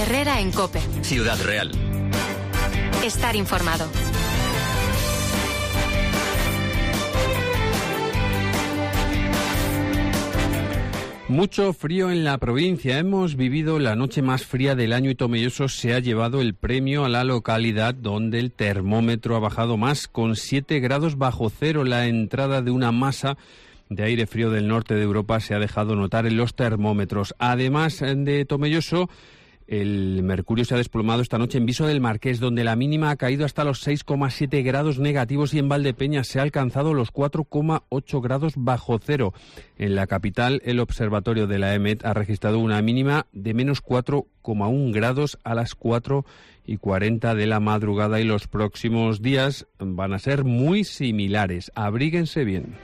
Herrera en COPE. Ciudad Real. Estar informado. Mucho frío en la provincia. Hemos vivido la noche más fría del año y Tomelloso se ha llevado el premio a la localidad donde el termómetro ha bajado más, con 7 grados bajo cero. La entrada de una masa de aire frío del norte de Europa se ha dejado notar en los termómetros. Además de Tomelloso, el mercurio se ha desplomado esta noche en Viso del Marqués, donde la mínima ha caído hasta los 6,7 grados negativos, y en Valdepeñas se ha alcanzado los 4,8 grados bajo cero. En la capital, el observatorio de la EMET ha registrado una mínima de menos 4,1 grados a las 4:40 de la madrugada, y los próximos días van a ser muy similares. Abríguense bien.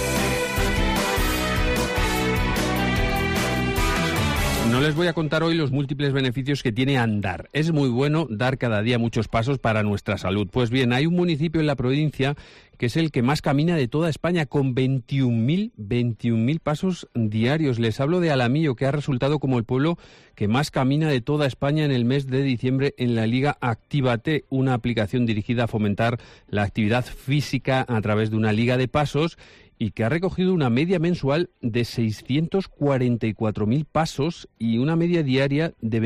No les voy a contar hoy los múltiples beneficios que tiene andar. Es muy bueno dar cada día muchos pasos para nuestra salud. Pues bien, hay un municipio en la provincia que es el que más camina de toda España, con 21.000 pasos diarios. Les hablo de Alamillo, que ha resultado como el pueblo que más camina de toda España en el mes de diciembre en la Liga Actívate, una aplicación dirigida a fomentar la actividad física a través de una liga de pasos, y que ha recogido una media mensual de 644.000 pasos y una media diaria de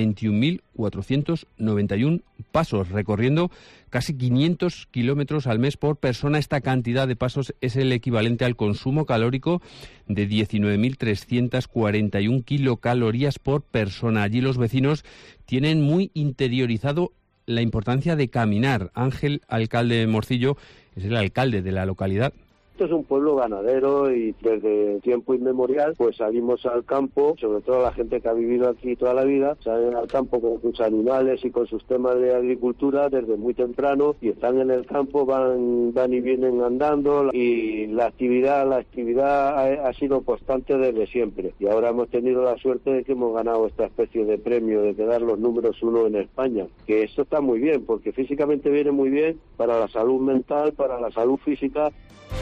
21.491 pasos, recorriendo casi 500 kilómetros al mes por persona. Esta cantidad de pasos es el equivalente al consumo calórico de 19.341 kilocalorías por persona. Allí los vecinos tienen muy interiorizado la importancia de caminar. Ángel, alcalde de Morcillo, es el alcalde de la localidad. Esto es un pueblo ganadero y desde tiempo inmemorial pues salimos al campo, sobre todo la gente que ha vivido aquí toda la vida, salen al campo con sus animales y con sus temas de agricultura desde muy temprano, y están en el campo, van y vienen andando, y la actividad ha sido constante desde siempre, y ahora hemos tenido la suerte de que hemos ganado esta especie de premio de quedar los números 1 en España, que esto está muy bien porque físicamente viene muy bien para la salud mental, para la salud física.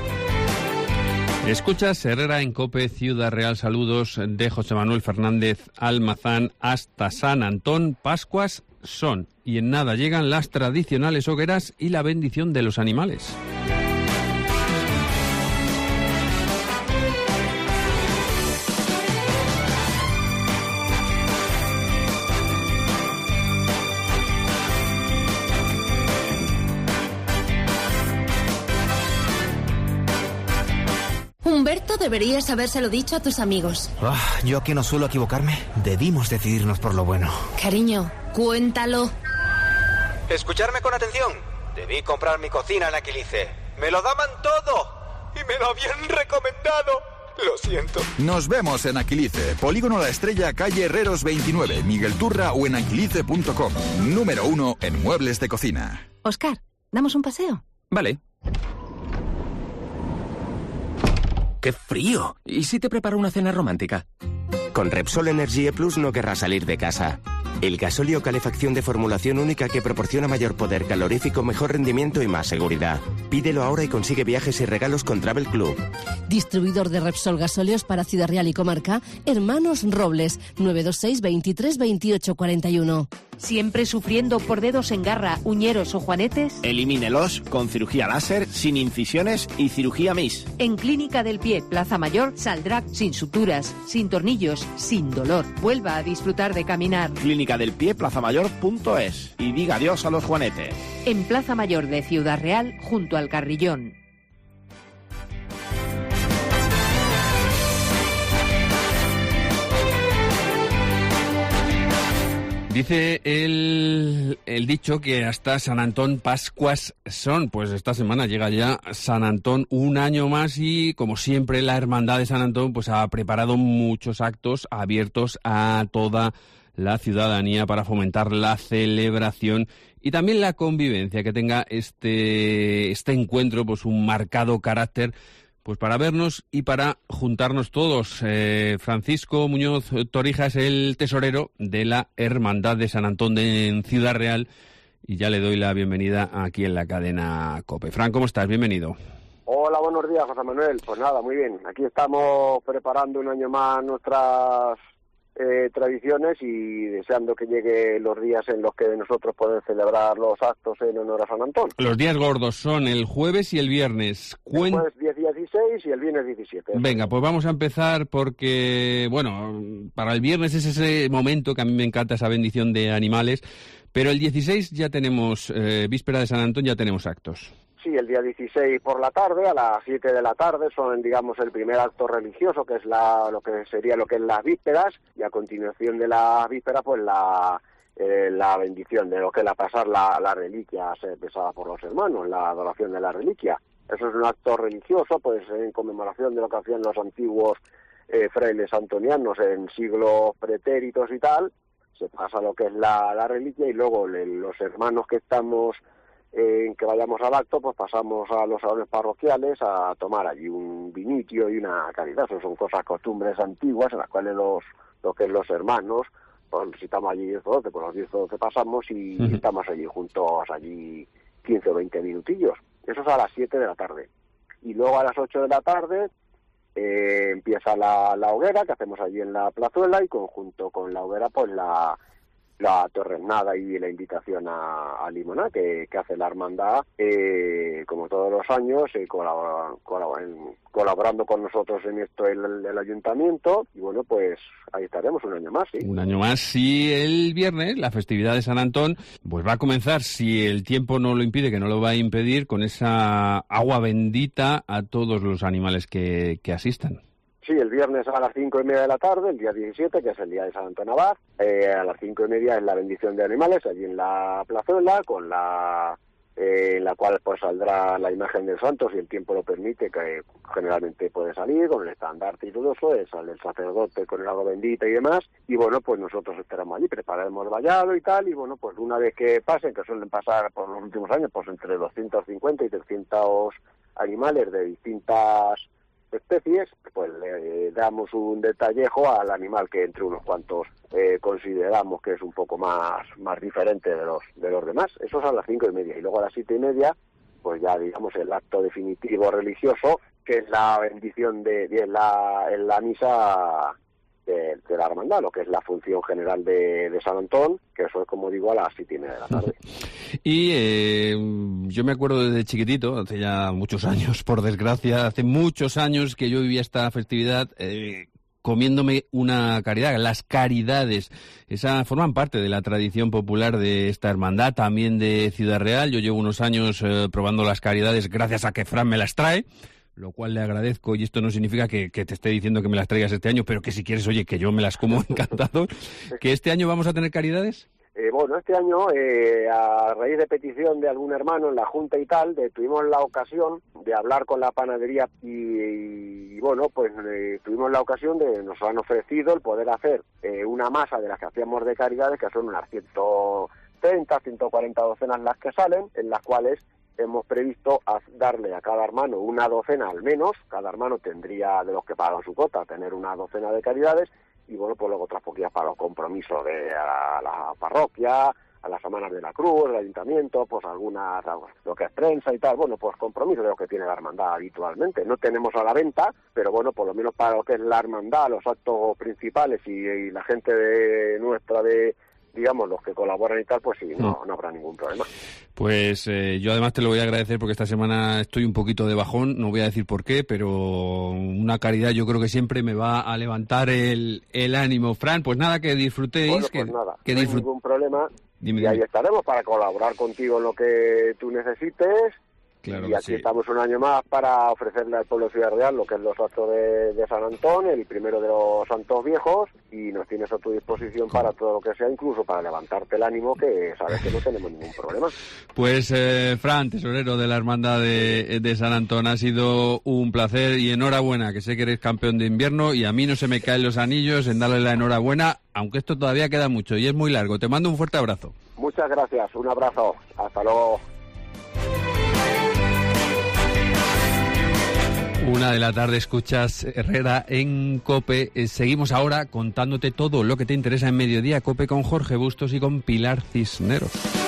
Escuchas Herrera en COPE, Ciudad Real. Saludos de José Manuel Fernández Almazán. Hasta San Antón, Pascuas son, y en nada llegan las tradicionales hogueras y la bendición de los animales. Humberto, deberías habérselo dicho a tus amigos. Yo que no suelo equivocarme, debimos decidirnos por lo bueno. Cariño, cuéntalo. Escucharme con atención. Debí comprar mi cocina en Aquilice. Me lo daban todo y me lo habían recomendado. Lo siento. Nos vemos en Aquilice, Polígono La Estrella, calle Herreros 29, Miguel Turra, o en aquilice.com. Número 1 en muebles de cocina. Oscar, ¿damos un paseo? Vale. ¡Qué frío! ¿Y si te preparo una cena romántica? Con Repsol Energie Plus no querrás salir de casa. El gasóleo calefacción de formulación única que proporciona mayor poder calorífico, mejor rendimiento y más seguridad. Pídelo ahora y consigue viajes y regalos con Travel Club. Distribuidor de Repsol gasóleos para Ciudad Real y comarca, Hermanos Robles, 926 23 28 41. ¿Siempre sufriendo por dedos en garra, uñeros o juanetes? Elimínelos con cirugía láser, sin incisiones y cirugía MIS. En Clínica del Pie, Plaza Mayor, saldrá sin suturas, sin tornillos, sin dolor. Vuelva a disfrutar de caminar. Clínica del Pie, plazamayor.es. Y diga adiós a los juanetes. En Plaza Mayor de Ciudad Real, junto al Carrillón. Dice el dicho que hasta San Antón Pascuas son. Pues esta semana llega ya San Antón, un año más, y como siempre la Hermandad de San Antón pues ha preparado muchos actos abiertos a toda la ciudadanía para fomentar la celebración y también la convivencia, que tenga este encuentro pues un marcado carácter pues para vernos y para juntarnos todos. Francisco Muñoz Torija es el tesorero de la Hermandad de San Antón en Ciudad Real, y ya le doy la bienvenida aquí en la cadena COPE. Fran, ¿cómo estás? Bienvenido. Hola, buenos días, José Manuel. Pues nada, muy bien. Aquí estamos preparando un año más nuestras de tradiciones y deseando que lleguen los días en los que nosotros podemos celebrar los actos en honor a San Antón. Los días gordos son el jueves y el viernes. El jueves 10 y 16 y el viernes 17. Venga, pues vamos a empezar porque, bueno, para el viernes es ese momento que a mí me encanta, esa bendición de animales, pero el 16 ya tenemos, víspera de San Antón, ya tenemos actos. Sí, el día 16 por la tarde, a las 7 de la tarde, son, digamos, el primer acto religioso, que es lo que es las vísperas, y a continuación de las vísperas, pues la bendición de lo que es pasar la reliquia pesada por los hermanos, la adoración de la reliquia. Eso es un acto religioso, pues en conmemoración de lo que hacían los antiguos frailes antonianos en siglos pretéritos y tal. Se pasa lo que es la reliquia y luego los hermanos que estamos que vayamos al acto, pues pasamos a los salones parroquiales a tomar allí un vinitio y una caridad. Eso son costumbres antiguas en las cuales los hermanos, pues si estamos allí 10 o 12, pues los 10 o 12 pasamos y estamos allí juntos, 15 o 20 minutillos. Eso es a las 7 de la tarde. Y luego a las 8 de la tarde empieza la hoguera que hacemos allí en la plazuela, y junto con la hoguera pues la torrenada y la invitación a limoná que hace la hermandad, como todos los años, colaborando con nosotros en esto el ayuntamiento, y bueno, pues ahí estaremos un año más, ¿sí? Un año más, y el viernes, la festividad de San Antón, pues va a comenzar, si el tiempo no lo impide, que no lo va a impedir, con esa agua bendita a todos los animales que asistan. Sí, el viernes a las 5:30 de la tarde, el día 17, que es el día de San Antón Abad, a las 5:30 es la bendición de animales, allí en la plazuela, en la cual pues saldrá la imagen del santo, si el tiempo lo permite, que generalmente puede salir, con el estandarte y todo eso, sale el sacerdote con el agua bendita y demás, y bueno, pues nosotros estaremos allí, prepararemos el vallado y tal, y bueno, pues una vez que pasen, que suelen pasar por los últimos años, pues entre 250 y 300 animales de distintas especies, pues le damos un detallejo al animal que entre unos cuantos consideramos que es un poco más diferente de los demás. Eso es a las 5:30, y luego a las 7:30 pues ya digamos el acto definitivo religioso, que es la bendición en la misa de la hermandad, lo que es la función general de San Antón, que eso es, como digo, a las 7:30 de la tarde. Y yo me acuerdo desde chiquitito, hace ya muchos años, por desgracia, hace muchos años que yo vivía esta festividad comiéndome una caridad. Las caridades, forman parte de la tradición popular de esta hermandad, también de Ciudad Real. Yo llevo unos años probando las caridades gracias a que Fran me las trae, lo cual le agradezco, y esto no significa que te esté diciendo que me las traigas este año, pero que si quieres, oye, que yo me las como encantado. ¿Que este año vamos a tener caridades? Bueno, este año, a raíz de petición de algún hermano en la Junta y tal, tuvimos la ocasión de hablar con la panadería y bueno, pues tuvimos la ocasión nos han ofrecido el poder hacer una masa de las que hacíamos de caridades, que son unas 130, 140 docenas las que salen, en las cuales hemos previsto darle a cada hermano una docena al menos. Cada hermano tendría, de los que pagan su cuota, tener una docena de caridades, y bueno, pues luego otras poquillas para los compromisos a la parroquia, a las Semanas de la Cruz, el ayuntamiento, pues algunas, lo que es prensa y tal, bueno, pues compromisos de los que tiene la hermandad habitualmente. No tenemos a la venta, pero bueno, por lo menos para lo que es la hermandad, los actos principales y la gente nuestra digamos, los que colaboran y tal, pues sí, no habrá ningún problema. Pues yo además te lo voy a agradecer, porque esta semana estoy un poquito de bajón, no voy a decir por qué, pero una caridad yo creo que siempre me va a levantar el ánimo. Fran, pues nada, que disfrutéis. Bueno, pues nada, no hay ningún problema. Dime. Ahí estaremos para colaborar contigo en lo que tú necesites. Claro, y aquí estamos un año más para ofrecerle al pueblo de Ciudad Real lo que es los actos de San Antón, el primero de los santos viejos, y nos tienes a tu disposición para todo lo que sea, incluso para levantarte el ánimo, que sabes que no tenemos ningún problema. Pues Fran, tesorero de la Hermandad de San Antón, ha sido un placer y enhorabuena, que sé que eres campeón de invierno y a mí no se me caen los anillos en darle la enhorabuena, aunque esto todavía queda mucho y es muy largo. Te mando un fuerte abrazo. Muchas gracias, un abrazo, hasta luego. 1 de la tarde, escuchas Herrera en COPE. Seguimos ahora contándote todo lo que te interesa en Mediodía COPE con Jorge Bustos y con Pilar Cisneros.